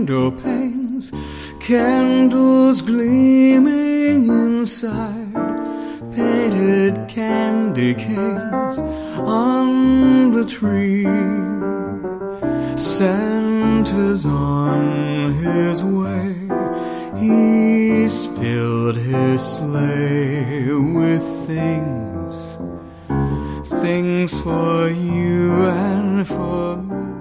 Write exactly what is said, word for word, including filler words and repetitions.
window panes, candles gleaming inside, painted candy canes on the tree. Santa's on his way, he's filled his sleigh with things, things for you and for me.